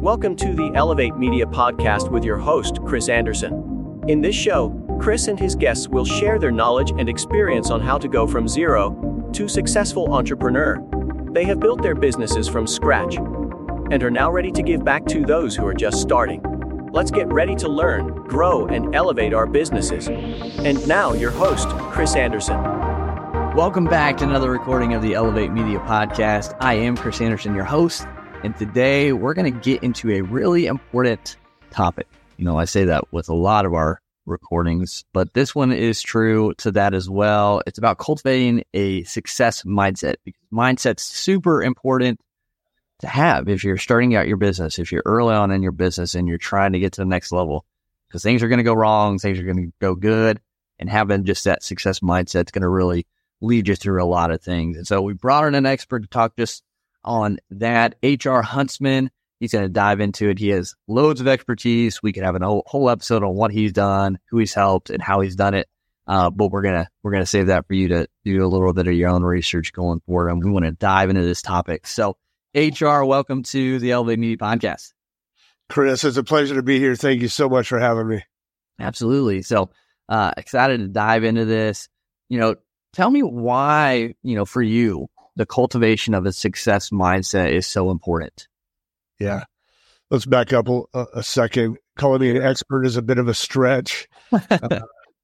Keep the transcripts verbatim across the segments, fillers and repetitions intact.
Welcome to the Elevate Media Podcast with your host, Chris Anderson. In this show, Chris and his guests will share their knowledge and experience on how to go from zero to successful entrepreneur. They have built their businesses from scratch and are now ready to give back to those who are just starting. Let's get ready to learn, grow, and elevate our businesses. And now, your host, Chris Anderson. Welcome back to another recording of the Elevate Media Podcast. I am Chris Anderson, your host, and today we're going to get into a really important topic. You know, I say that with a lot of our recordings, but this one is true to that as well. It's about cultivating a success mindset, because mindset's super important to have if you're starting out your business, if you're early on in your business and you're trying to get to the next level, because things are going to go wrong, things are going to go good, and having just that success mindset is going to really lead you through a lot of things. And so we brought in an expert to talk just on that, H R Huntsman. He's going to dive into it. He has loads of expertise. We could have a whole, whole episode on what he's done, who he's helped, and how he's done it. Uh, but we're gonna we're gonna save that for you to do a little bit of your own research going forward. And we want to dive into this topic. So, H R, welcome to the Elevate Media Podcast. Chris, it's a pleasure to be here. Thank you so much for having me. Absolutely. So, uh, excited to dive into this. You know, tell me why, you know, for you, the cultivation of a success mindset is so important. Yeah. Let's back up a, a second. Calling me an expert is a bit of a stretch. uh,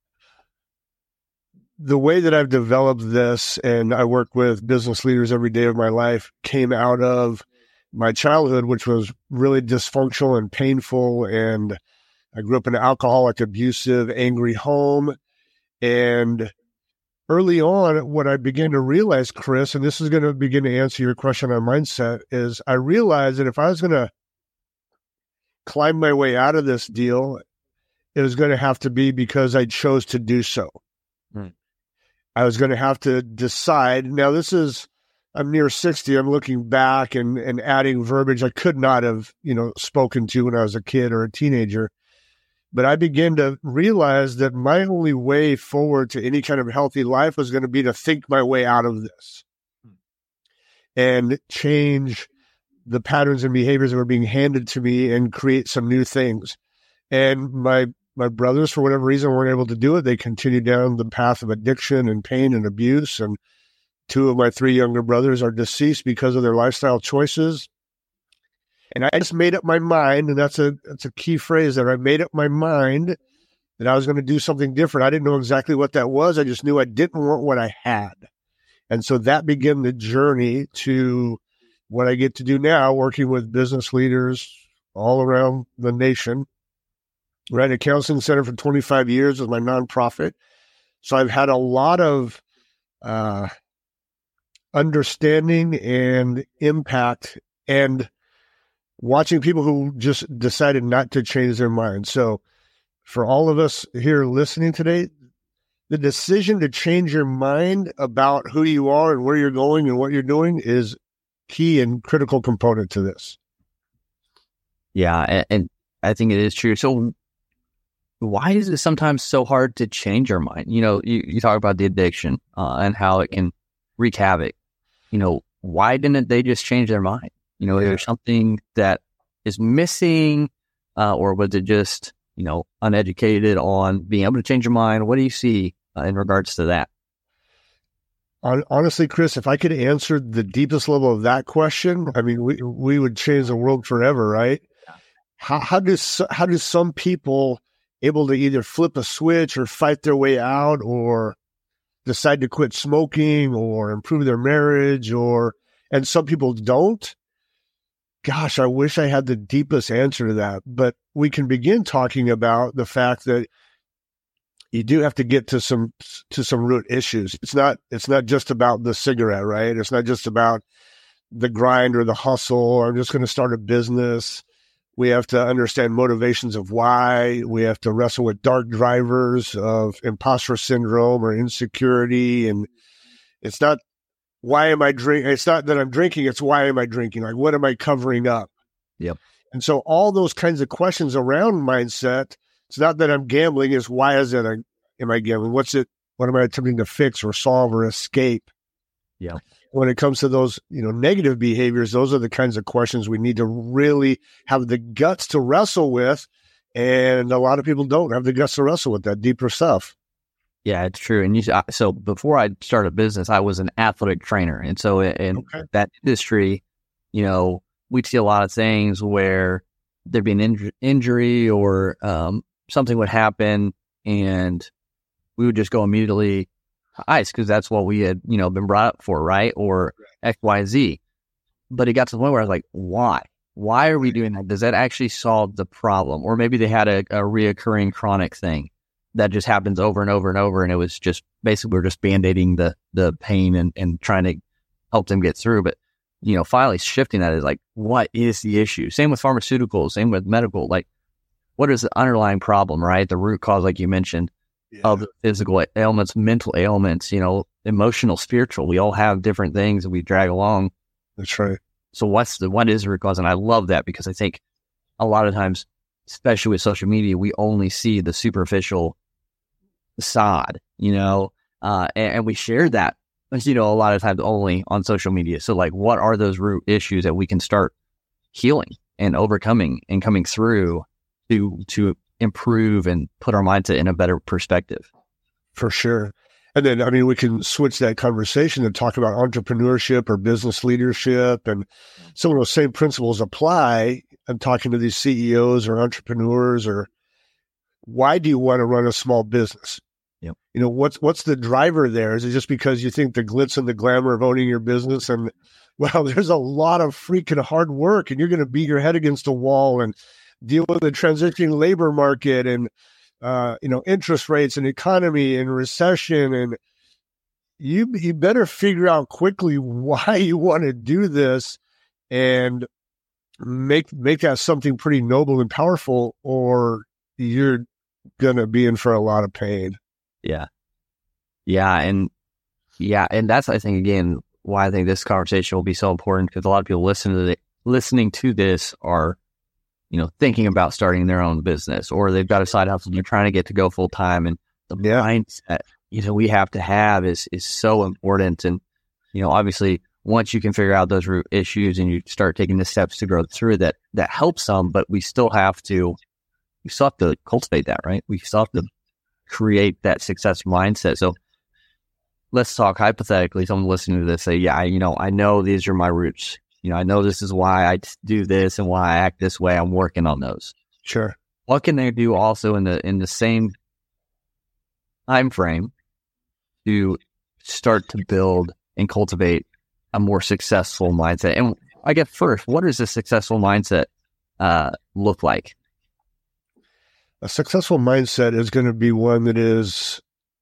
the way that I've developed this, and I work with business leaders every day of my life, came out of my childhood, which was really dysfunctional and painful. And I grew up in an alcoholic, abusive, angry home. And early on, what I began to realize, Chris, and this is going to begin to answer your question on mindset, is I realized that if I was going to climb my way out of this deal, it was going to have to be because I chose to do so. Hmm. I was going to have to decide. Now, this is, I'm near sixty. I'm looking back and, and adding verbiage I could not have, you know, spoken to when I was a kid or a teenager. But I began to realize that my only way forward to any kind of healthy life was going to be to think my way out of this and change the patterns and behaviors that were being handed to me and create some new things. And my my brothers, for whatever reason, weren't able to do it. They continued down the path of addiction and pain and abuse. And two of my three younger brothers are deceased because of their lifestyle choices. And I just made up my mind, and that's a that's a key phrase there. I made up my mind that I was going to do something different. I didn't know exactly what that was. I just knew I didn't want what I had. And so that began the journey to what I get to do now, working with business leaders all around the nation. Ran a counseling center for twenty-five years with my nonprofit. So I've had a lot of uh, understanding and impact and watching people who just decided not to change their mind. So for all of us here listening today, the decision to change your mind about who you are and where you're going and what you're doing is key and critical component to this. Yeah, and, and I think it is true. So why is it sometimes so hard to change our mind? You know, you, you talk about the addiction uh, and how it can wreak havoc. You know, why didn't they just change their mind? You know, yeah. There's something that is missing, uh, or was it just, you know, uneducated on being able to change your mind? What do you see uh, in regards to that? Honestly, Chris, if I could answer the deepest level of that question, I mean, we we would change the world forever, right? Yeah. How how do how do some people able to either flip a switch or fight their way out, or decide to quit smoking, or improve their marriage, or and some people don't? Gosh, I wish I had the deepest answer to that. But we can begin talking about the fact that you do have to get to some to some root issues. It's not it's not just about the cigarette, right? It's not just about the grind or the hustle, or I'm just going to start a business. We have to understand motivations of why. We have to wrestle with dark drivers of imposter syndrome or insecurity. And it's not why am I drinking? It's not that I'm drinking. It's why am I drinking? Like, what am I covering up? Yep. And so all those kinds of questions around mindset, it's not that I'm gambling. It's why is it? I, am I gambling? What's it? What am I attempting to fix or solve or escape? Yeah. when it comes to those, you know, negative behaviors, those are the kinds of questions we need to really have the guts to wrestle with. And a lot of people don't have the guts to wrestle with that deeper stuff. Yeah, it's true. And you, so before I started a business, I was an athletic trainer. And so in okay. that industry, you know, we'd see a lot of things where there'd be an inj- injury or um, something would happen, and we would just go immediately to ice because that's what we had, you know, been brought up for, right? Or X, Y, Z. But it got to the point where I was like, why? Why are we doing that? Does that actually solve the problem? Or maybe they had a, a reoccurring chronic thing that just happens over and over and over, and it was just basically we're just band-aiding the the pain and, and trying to help them get through. But you know, finally shifting that is like, what is the issue? Same with pharmaceuticals, same with medical. Like, what is the underlying problem, right? The root cause, like you mentioned, yeah. of the physical ailments, mental ailments, you know, emotional, spiritual. We all have different things that we drag along. That's right. So what's the, what is the root cause? And I love that because I think a lot of times, especially with social media, we only see the superficial facade, you know, uh, and, and we share that, you know, a lot of times only on social media. So like, what are those root issues that we can start healing and overcoming and coming through to, to improve and put our mindset in a better perspective? For sure. And then, I mean, we can switch that conversation and talk about entrepreneurship or business leadership, and some of those same principles apply. I'm talking to these C E Os or entrepreneurs, or why do you want to run a small business? Yep. You know, what's, what's the driver there? Is it just because you think the glitz and the glamour of owning your business? And well, there's a lot of freaking hard work, and you're going to beat your head against a wall and deal with the transitioning labor market and, uh, you know, interest rates and economy and recession. And you, you better figure out quickly why you want to do this and make, make that something pretty noble and powerful, or you're going to be in for a lot of pain. Yeah. Yeah. And yeah. And that's, I think, again, why I think this conversation will be so important, because a lot of people listening to the, listening to this are, you know, thinking about starting their own business, or they've got a side hustle and they're trying to get to go full time. And the yeah. mindset, you know, we have to have is, is so important. And, you know, obviously once you can figure out those root issues and you start taking the steps to grow through that, that helps some, but we still have to, we still have to cultivate that, right? We still have to create that success mindset. So let's talk hypothetically. Someone listening to this say, yeah, I, you know, I know these are my roots. You know, I know this is why I do this and why I act this way. I'm working on those. Sure. What can they do also in the, in the same time frame to start to build and cultivate a more successful mindset? And I guess first, what does a successful mindset uh, look like? A successful mindset is going to be one that is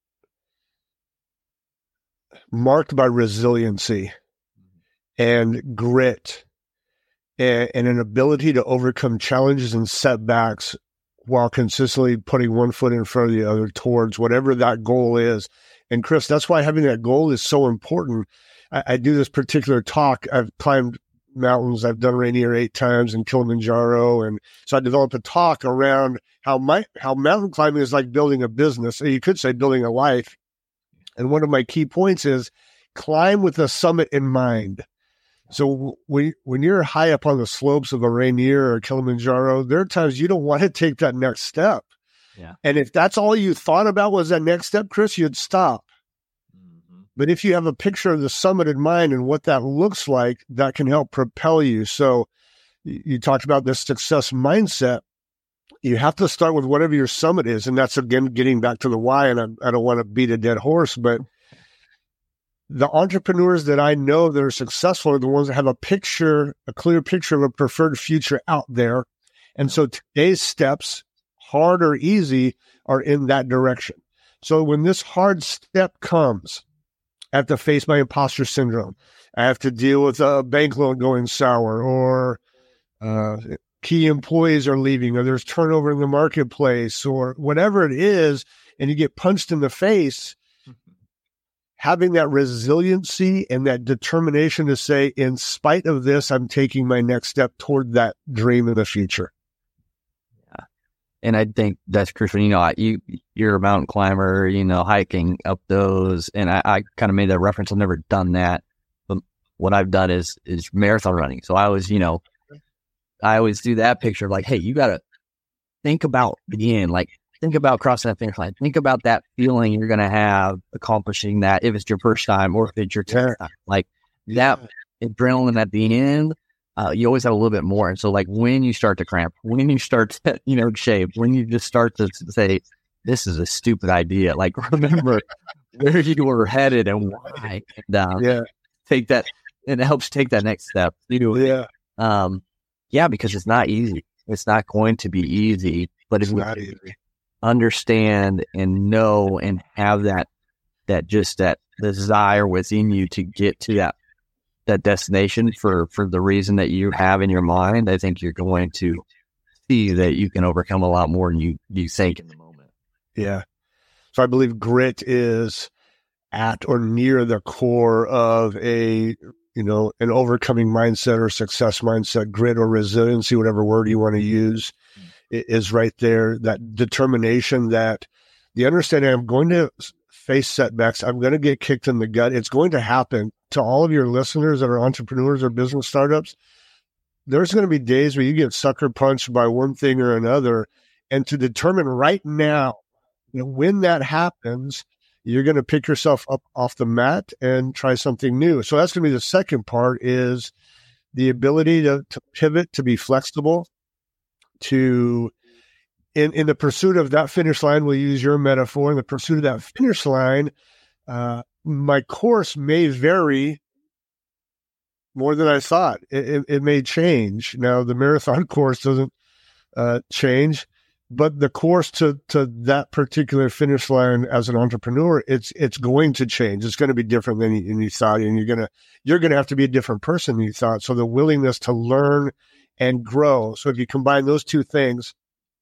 marked by resiliency and grit and, and an ability to overcome challenges and setbacks while consistently putting one foot in front of the other towards whatever that goal is. And Chris, that's why having that goal is so important. I, I do this particular talk. I've climbed mountains. I've done Rainier eight times and Kilimanjaro. And so I developed a talk around how my, how mountain climbing is like building a business. You could say building a life. And one of my key points is climb with the summit in mind. So when, when you're high up on the slopes of a Rainier or Kilimanjaro, there are times you don't want to take that next step. Yeah. And if that's all you thought about was that next step, Chris, you'd stop. But if you have a picture of the summit in mind and what that looks like, that can help propel you. So you talked about this success mindset. You have to start with whatever your summit is. And that's, again, getting back to the why. And I, I don't want to beat a dead horse, but the entrepreneurs that I know that are successful are the ones that have a picture, a clear picture of a preferred future out there. And so today's steps, hard or easy, are in that direction. So when this hard step comes, I have to face my imposter syndrome. I have to deal with a bank loan going sour, or uh, key employees are leaving, or there's turnover in the marketplace, or whatever it is, and you get punched in the face. Having that resiliency and that determination to say, in spite of this, I'm taking my next step toward that dream in the future. Yeah. And I think that's crucial. You know, you, you're a mountain climber, you know, hiking up those. And I, I kind of made that reference. I've never done that. But what I've done is is marathon running. So I always, you know, I always do that picture of like, hey, you got to think about the end, like think about crossing that finish line. Think about that feeling you're going to have accomplishing that if it's your first time or if it's your tenth time. Like Yeah. that adrenaline at the end, uh, you always have a little bit more. And so like when you start to cramp, when you start to, you know, shave, when you just start to say, this is a stupid idea, like remember where you were headed and why. And, um, Yeah. take that, and it helps take that next step. You know, Yeah. um, yeah, because it's not easy. It's not going to be easy, but if It's we not easy. understand and know and have that, that just that desire within you to get to that, that destination for, for the reason that you have in your mind, I think you're going to see that you can overcome a lot more than you, you think in the moment. Yeah. So I believe grit is at or near the core of a, you know, an overcoming mindset or success mindset. Grit or resiliency, whatever word you want to use, is right there. That determination, that the understanding I'm going to face setbacks. I'm going to get kicked in the gut. It's going to happen. To all of your listeners that are entrepreneurs or business startups, there's going to be days where you get sucker punched by one thing or another. And to determine right now, you know, when that happens, you're going to pick yourself up off the mat and try something new. So that's going to be the second part, is the ability to, to pivot, to be flexible, to, in, in the pursuit of that finish line, we'll use your metaphor, in the pursuit of that finish line, uh, my course may vary more than I thought. It, it, it may change. Now, the marathon course doesn't uh, change, but the course to, to that particular finish line as an entrepreneur, it's it's going to change. It's going to be different than you, than you thought, and you're gonna you're gonna have to be a different person than you thought. So the willingness to learn and grow. So if you combine those two things,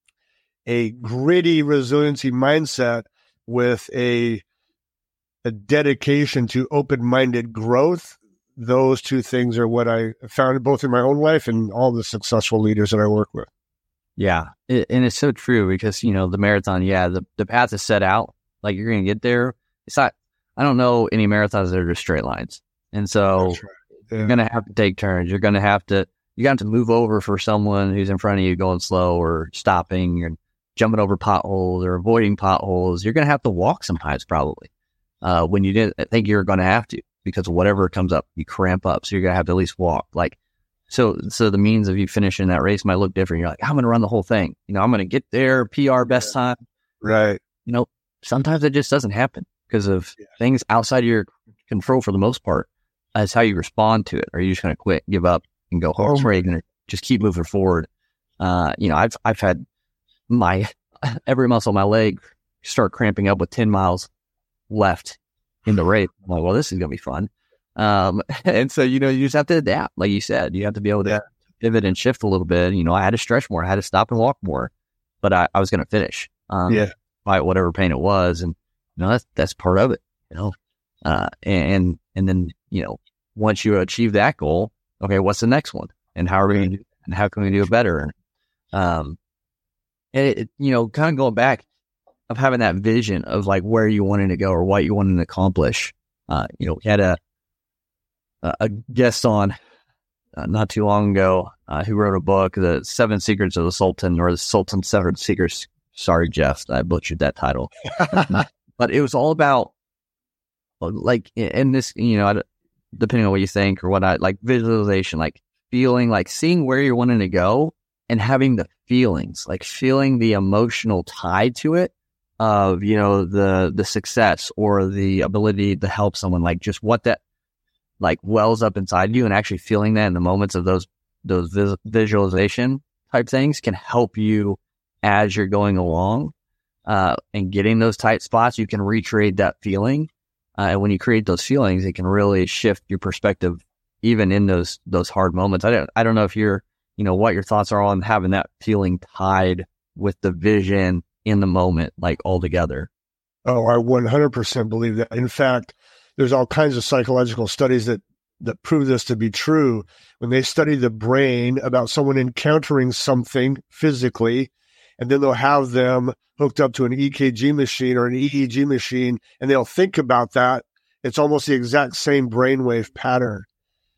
a gritty resiliency mindset with a a dedication to open-minded growth, those two things are what I found both in my own life and all the successful leaders that I work with. Yeah. It, and it's so true because, you know, the marathon, yeah, the, the path is set out. Like you're going to get there. It's not, I don't know any marathons that are just straight lines. And so That's right. Yeah. you're going to have to take turns. You're going to have to, you got to move over for someone who's in front of you going slow or stopping and jumping over potholes or avoiding potholes. You're going to have to walk sometimes probably. Uh, when you didn't think you were going to have to, because whatever comes up, you cramp up. So you're going to have to at least walk. Like, so, so the means of you finishing that race might look different. You're like, I'm going to run the whole thing. You know, I'm going to get there, P R best time. Right. You know, sometimes it just doesn't happen because of Yeah. things outside of your control for the most part. That's how you respond to it. Are you just going to quit, give up and go home? Oh. Or are you going to just keep moving forward? Uh, you know, I've, I've had my, every muscle in my leg start cramping up with ten miles left in the race. I'm like, well, this is going to be fun. Um, and so, you know, you just have to adapt. Like you said, you have to be able to Yeah. pivot and shift a little bit. You know, I had to stretch more. I had to stop and walk more, but I, I was going to finish, um, Yeah. by whatever pain it was. And, you know, that's, that's part of it, you know, uh, and, and then, you know, once you achieve that goal, okay, what's the next one and how are we going to do, and how can we do it better? Um, and it, it, you know, kind of going back, of having that vision of like where you wanted to go or what you wanted to accomplish. Uh, you know, we had a, a guest on uh, not too long ago uh, who wrote a book, The Seven Secrets of the Sultan, or The Sultan's Seven Secrets. Sorry, Jeff, I butchered that title. But it was all about like, in this, you know, depending on what you think or what I like, visualization, like feeling, like seeing where you're wanting to go and having the feelings, like feeling the emotional tie to it. Of, you know, the, the success or the ability to help someone, like just what that like wells up inside you, and actually feeling that in the moments of those, those vis- visualization type things can help you as you're going along, uh, and getting those tight spots. You can recreate that feeling. Uh, and when you create those feelings, it can really shift your perspective, even in those, those hard moments. I don't, I don't know if you're, you know, what your thoughts are on having that feeling tied with the vision in the moment, like all together. Oh, I one hundred percent believe that. In fact, there's all kinds of psychological studies that, that prove this to be true. When they study the brain about someone encountering something physically, and then they'll have them hooked up to an E K G machine or an E E G machine, and they'll think about that, it's almost the exact same brainwave pattern.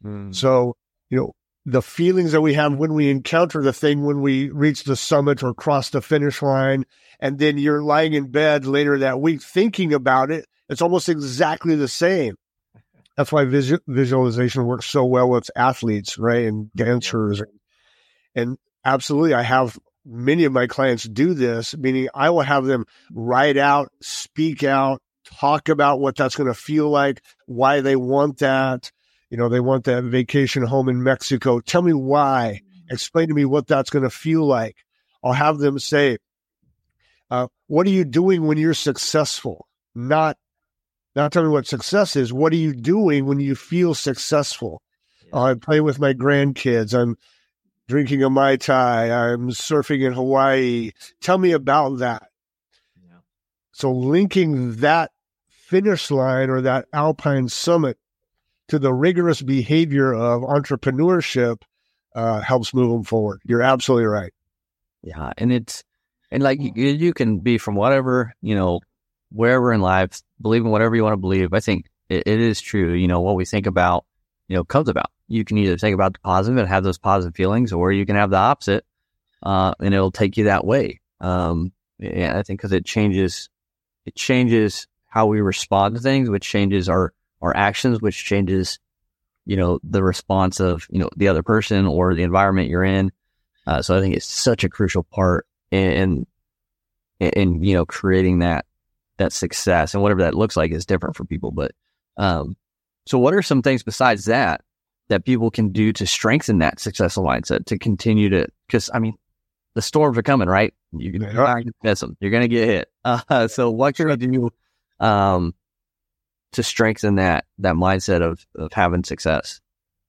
Mm. So, you know, the feelings that we have when we encounter the thing, when we reach the summit or cross the finish line, and then you're lying in bed later that week thinking about it, it's almost exactly the same. That's why visu- visualization works so well with athletes, right? And dancers. And absolutely, I have many of my clients do this, meaning I will have them write out, speak out, talk about what that's going to feel like, why they want that. You know, they want that vacation home in Mexico. Tell me why. Explain to me what that's going to feel like. I'll have them say, uh, what are you doing when you're successful? Not, not tell me what success is. What are you doing when you feel successful? Yeah. Uh, I'm playing with my grandkids. I'm drinking a Mai Tai. I'm surfing in Hawaii. Tell me about that. Yeah. So linking that finish line or that alpine summit to the rigorous behavior of entrepreneurship uh, helps move them forward. You're absolutely right. Yeah. And it's, and like you, you can be from whatever, you know, wherever in life, believe in whatever you want to believe. I think it, it is true. You know, what we think about, you know, comes about. You can either think about the positive and have those positive feelings, or you can have the opposite, uh, and it'll take you that way. Um, yeah, I think because it changes, it changes how we respond to things, which changes our, our actions, which changes, you know, the response of, you know, the other person or the environment you're in. Uh, so I think it's such a crucial part in, in, in, you know, creating that, that success, and whatever that looks like is different for people. But, um, so what are some things besides that, that people can do to strengthen that successful mindset, to continue to, cause I mean, the storms are coming, right? You're going to miss them. You're going to get hit. Uh, so what can we do, um, to strengthen that, that mindset of, of having success?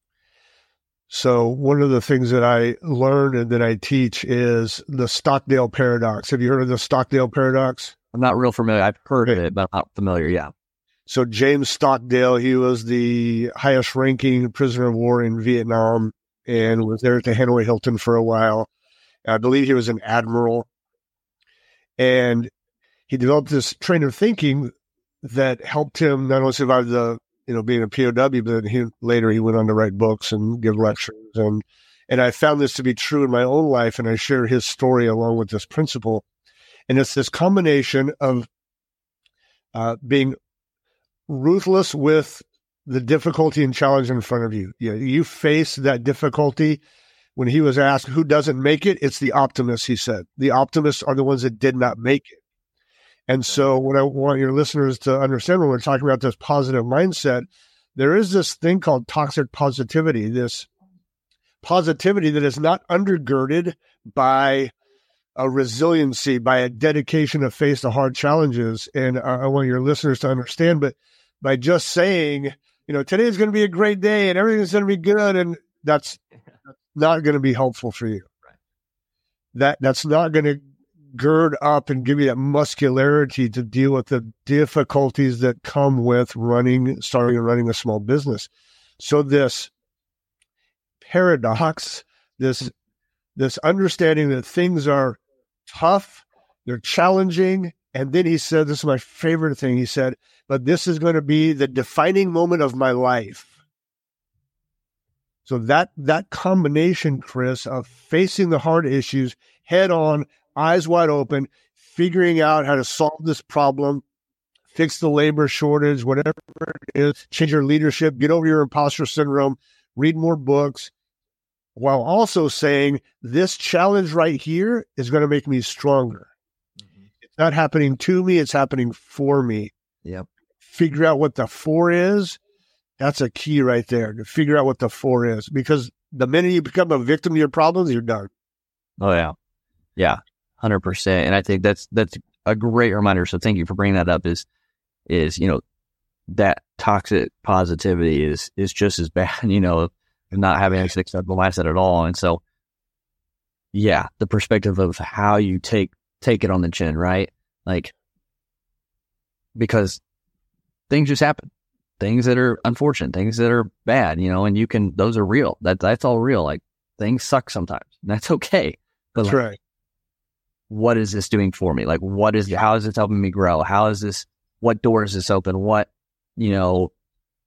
So one of the things that I learned and that I teach is the Stockdale paradox. Have you heard of the Stockdale paradox? I'm not real familiar. I've heard of it, but I'm not familiar. Yeah. So James Stockdale, he was the highest ranking prisoner of war in Vietnam and was there at the Hanoi Hilton for a while. I believe he was an admiral. And he developed this train of thinking that helped him not only survive the, you know, being a P O W, but he, later he went on to write books and give lectures. And, and I found this to be true in my own life, and I share his story along with this principle. And it's this combination of uh, being ruthless with the difficulty and challenge in front of you. You, you face that difficulty. When he was asked who doesn't make it, it's the optimists, he said. The optimists are the ones that did not make it. And so what I want your listeners to understand when we're talking about this positive mindset, there is this thing called toxic positivity, this positivity that is not undergirded by a resiliency, by a dedication to face the hard challenges. And I want your listeners to understand, but by just saying, you know, today is going to be a great day and everything's going to be good, and that's not going to be helpful for you. That that's not going to gird up and give you that muscularity to deal with the difficulties that come with running, starting and running a small business. So this paradox, this, this understanding that things are tough, they're challenging. And then he said, this is my favorite thing. He said, but this is going to be the defining moment of my life. So that, that combination, Chris, of facing the hard issues head on, eyes wide open, figuring out how to solve this problem, fix the labor shortage, whatever it is, change your leadership, get over your imposter syndrome, read more books, while also saying this challenge right here is going to make me stronger. Mm-hmm. It's not happening to me, it's happening for me. Yep. Figure out what the for is. That's a key right there, to figure out what the for is, because the minute you become a victim to your problems, you're done. Oh, yeah. Yeah. one hundred percent. And I think that's, that's a great reminder. So thank you for bringing that up, is, is, you know, that toxic positivity is, is just as bad, you know, not having a successful mindset at all. And so, yeah, the perspective of how you take, take it on the chin, right? Like, because things just happen, things that are unfortunate, things that are bad, you know, and you can, those are real. That that's all real. Like, things suck sometimes. That's okay. But that's like, right. What is this doing for me? Like, what is, how is this helping me grow? How is this, what door is this open? What, you know,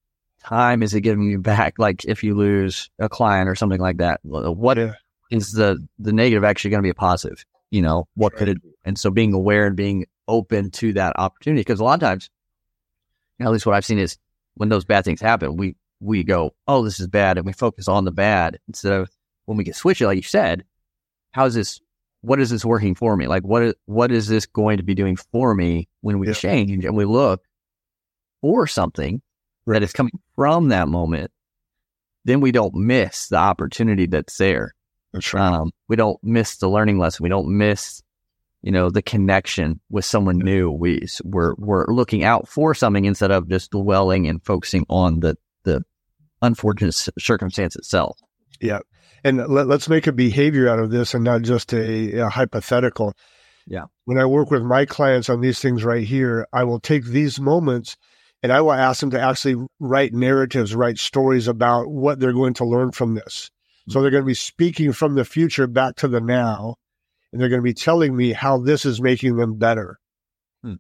time is it giving you back? Like if you lose a client or something like that, what Yeah. is the, the negative actually going to be a positive? You know, what Right. could it, and so being aware and being open to that opportunity, because a lot of times, you know, at least what I've seen is when those bad things happen, we, we go, oh, this is bad. And we focus on the bad instead of when we get switched, like you said, how is this, what is this working for me? Like what is, what is this going to be doing for me when we Yeah. change and we look for something that is coming from that moment, then we don't miss the opportunity that's there. That's right. Um, we don't miss the learning lesson. We don't miss, you know, the connection with someone new. We we're we're looking out for something instead of just dwelling and focusing on the the unfortunate circumstance itself. Yeah. And let, let's make a behavior out of this and not just a, a hypothetical. Yeah. When I work with my clients on these things right here, I will take these moments and I will ask them to actually write narratives, write stories about what they're going to learn from this. So they're going to be speaking from the future back to the now, and they're going to be telling me how this is making them better. Hmm.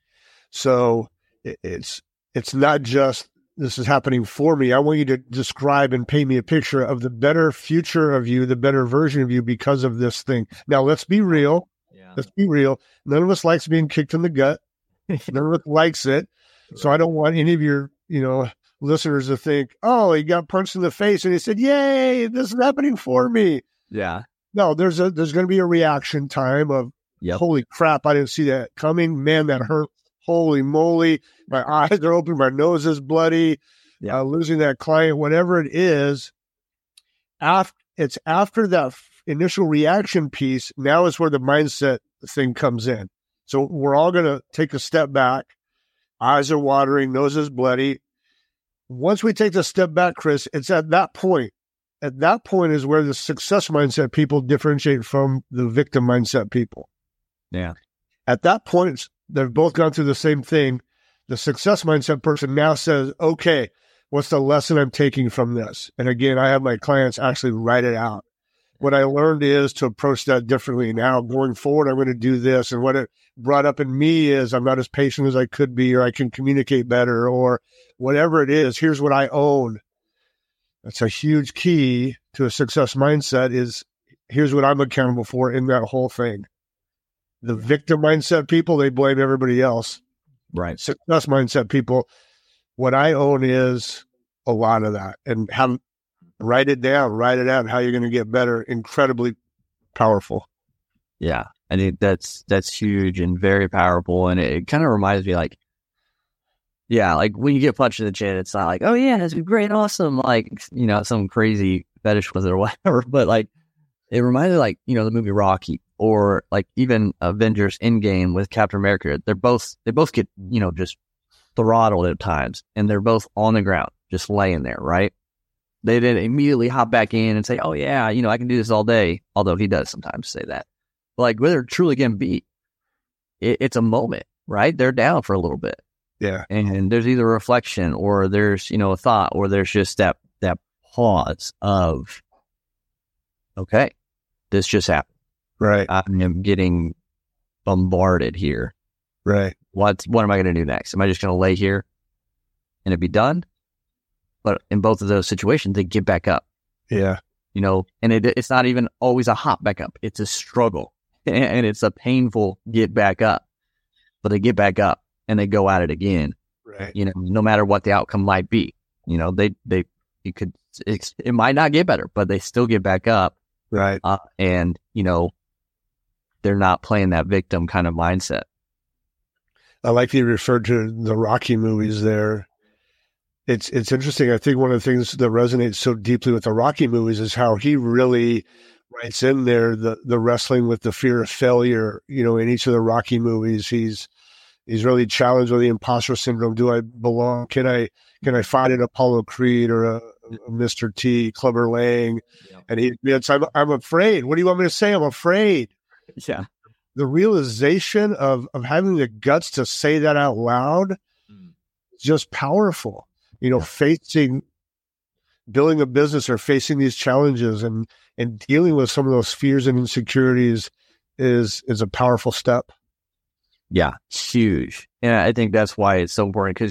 So it, it's it's not just this is happening for me. I want you to describe and paint me a picture of the better future of you, the better version of you because of this thing. Now, let's be real. Yeah. Let's be real. None of us likes being kicked in the gut. None of us likes it. So I don't want any of your, you know, listeners to think, oh, he got punched in the face and he said, yay, this is happening for me. Yeah. No, there's a there's going to be a reaction time of, Yep. holy crap, I didn't see that coming. Man, that hurt. Holy moly. My eyes are open. My nose is bloody. Yeah. Uh, losing that client, whatever it is. After, it's after that f- initial reaction piece, now is where the mindset thing comes in. So we're all going to take a step back. Eyes are watering, nose is bloody. Once we take the step back, Chris, it's at that point. At that point is where the success mindset people differentiate from the victim mindset people. Yeah. At that point, it's, they've both gone through the same thing. The success mindset person now says, okay, what's the lesson I'm taking from this? And again, I have my clients actually write it out. What I learned is to approach that differently. Now, going forward, I'm going to do this. And what it brought up in me is I'm not as patient as I could be, or I can communicate better, or whatever it is. Here's what I own. That's a huge key to a success mindset is here's what I'm accountable for in that whole thing. The victim mindset people, they blame everybody else. Right. Success mindset people, what I own is a lot of that. And have write it down, write it out, how you're going to get better. Incredibly powerful. Yeah. I think that's, that's huge and very powerful. And it, it kind of reminds me like, yeah, like when you get punched in the chin, it's not like, oh yeah, that's great, awesome. Like, you know, some crazy fetish with it or whatever. But like, it reminds me like, you know, the movie Rocky or like even Avengers Endgame with Captain America. They're both, they both get, you know, just throttled at times and they're both on the ground, just laying there, right? They didn't immediately hop back in and say, oh yeah, you know, I can do this all day. Although he does sometimes say that. But like whether they're truly getting beat, it, it's a moment, right? They're down for a little bit. Yeah. And there's either a reflection or there's, you know, a thought or there's just that, that pause of, okay, this just happened. Right. I am getting bombarded here. Right. What, what am I going to do next? Am I just going to lay here and it be done? But in both of those situations, they get back up, Yeah. you know, and it, it's not even always a hop back up. It's a struggle and it's a painful get back up, but they get back up. And they go at it again, Right. you know, no matter what the outcome might be, you know, they, they, you could, it's, it might not get better, but they still get back up. Right. Uh, and, you know, they're not playing that victim kind of mindset. I like that you referred to the Rocky movies there. It's, it's interesting. I think one of the things that resonates so deeply with the Rocky movies is how he really writes in there the, the wrestling with the fear of failure. You know, in each of the Rocky movies, he's, He's really challenged with the imposter syndrome. Do I belong? Can I can I fight an Apollo Creed or a, a Mister T, Clubber Lang? Yeah. And he admits, I'm, I'm afraid. What do you want me to say? I'm afraid. Yeah. The realization of, of having the guts to say that out loud mm. is just powerful. You know, yeah. facing, building a business or facing these challenges and, and dealing with some of those fears and insecurities is is a powerful step. Yeah, huge. And I think that's why it's so important because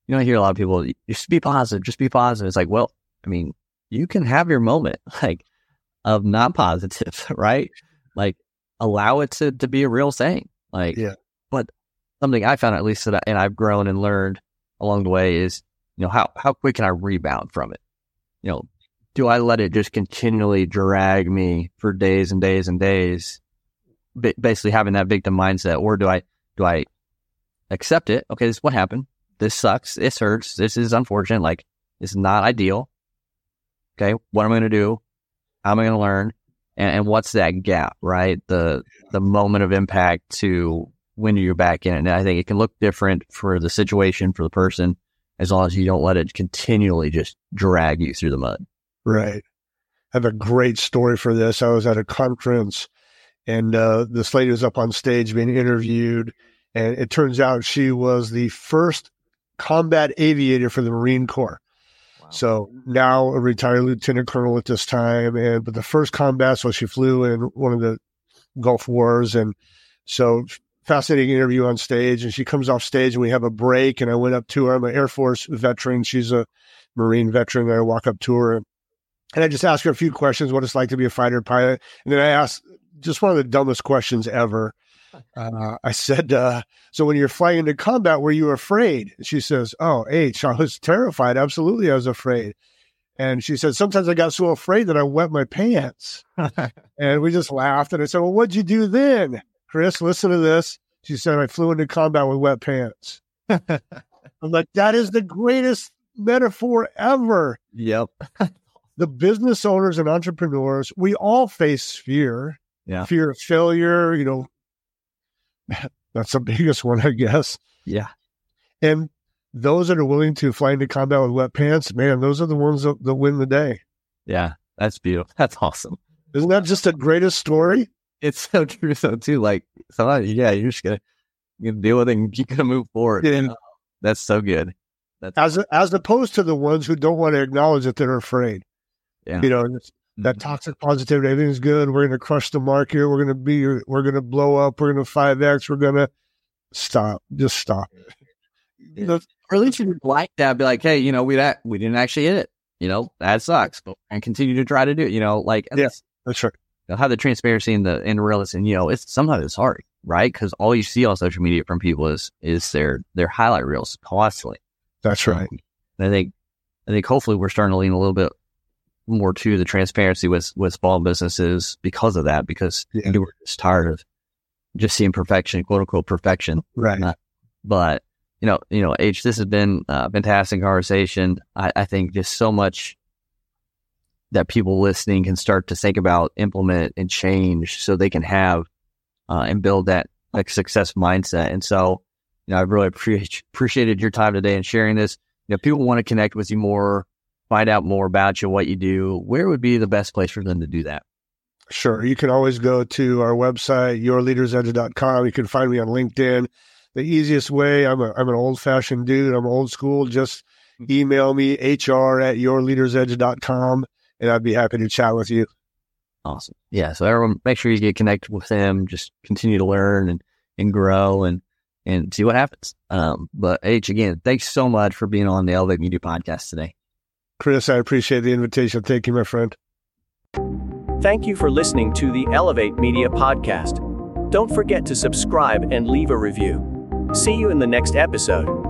you know, I hear a lot of people, just be positive, just be positive. It's like, well, I mean, you can have your moment like of not positive, right? Like allow it to, to be a real thing. Like, yeah. But something I found, at least that I, and I've grown and learned along the way, is, you know, how, how quick can I rebound from it? You know, do I let it just continually drag me for days and days and days, basically having that victim mindset, or do I, do I accept it? Okay, this is what happened. This sucks. This hurts. This is unfortunate. Like, it's not ideal. Okay, what am I going to do? How am I going to learn? And, and what's that gap, right? The the moment of impact to when you're back in it. And I think it can look different for the situation, for the person, as long as you don't let it continually just drag you through the mud. Right. I have a great story for this. I was at a conference, and uh, this lady was up on stage being interviewed, and it turns out she was the first combat aviator for the Marine Corps. Wow. So now a retired lieutenant colonel at this time, and but the first combat, so she flew in one of the Gulf Wars, and so fascinating interview on stage. And she comes off stage, and we have a break, and I went up to her. I'm an Air Force veteran. She's a Marine veteran. And I walk up to her, and I just ask her a few questions, what it's like to be a fighter pilot. And then I asked just one of the dumbest questions ever. Uh, I said, uh, so when you're flying into combat, were you afraid? And she says, oh, H, I was terrified. Absolutely, I was afraid. And she said, sometimes I got so afraid that I wet my pants. And we just laughed. And I said, well, what'd you do then? Chris, listen to this. She said, I flew into combat with wet pants. I'm like, that is the greatest metaphor ever. Yep. The business owners and entrepreneurs, we all face fear. Yeah. Fear of failure, you know, that's the biggest one, I guess. Yeah. And those that are willing to fly into combat with wet pants, man, those are the ones that, that win the day. Yeah. That's beautiful. That's awesome. Isn't that just the greatest story? It's so true, so too. Like, sometimes, yeah, you're just gonna, you're gonna deal with it and you're gonna move forward. Yeah. Oh, that's so good. That's as as opposed to the ones who don't want to acknowledge that they're afraid. Yeah. You know, that mm-hmm. toxic positivity, everything's good. We're going to crush the market. We're going to be, we're going to blow up. We're going to five X. We're going to stop. Just stop. You know, or at least you'd like that. Be like, hey, you know, we that we didn't actually hit it. You know, that sucks, but and continue to try to do it. You know, like yeah, that's, that's right. You know, have the transparency and the and realism. You know, it's sometimes it's hard, right? Because all you see on social media from people is is their their highlight reels constantly. That's right. Um, and I think I think hopefully we're starting to lean a little bit more to the transparency with, with small businesses because of that, because yeah. we're just tired of just seeing perfection, quote unquote perfection. Right. Not, but, you know, you know, H, this has been a fantastic conversation. I, I think just so much that people listening can start to think about, implement, and change so they can have uh, and build that like success mindset. And so, you know, I really appreciate appreciated your time today and sharing this. You know, people want to connect with you more, find out more about you, what you do. Where would be the best place for them to do that? Sure. You can always go to our website, your leaders edge dot com. You can find me on LinkedIn. The easiest way, I'm a, I'm an old fashioned dude. I'm old school. Just email me, H R at your leaders edge dot com, and I'd be happy to chat with you. Awesome. Yeah. So everyone, make sure you get connected with him. Just continue to learn and, and grow and, and see what happens. Um, but H, again, thanks so much for being on the Elevate Media Podcast today. Chris, I appreciate the invitation. Thank you, my friend. Thank you for listening to the Elevate Media Podcast. Don't forget to subscribe and leave a review. See you in the next episode.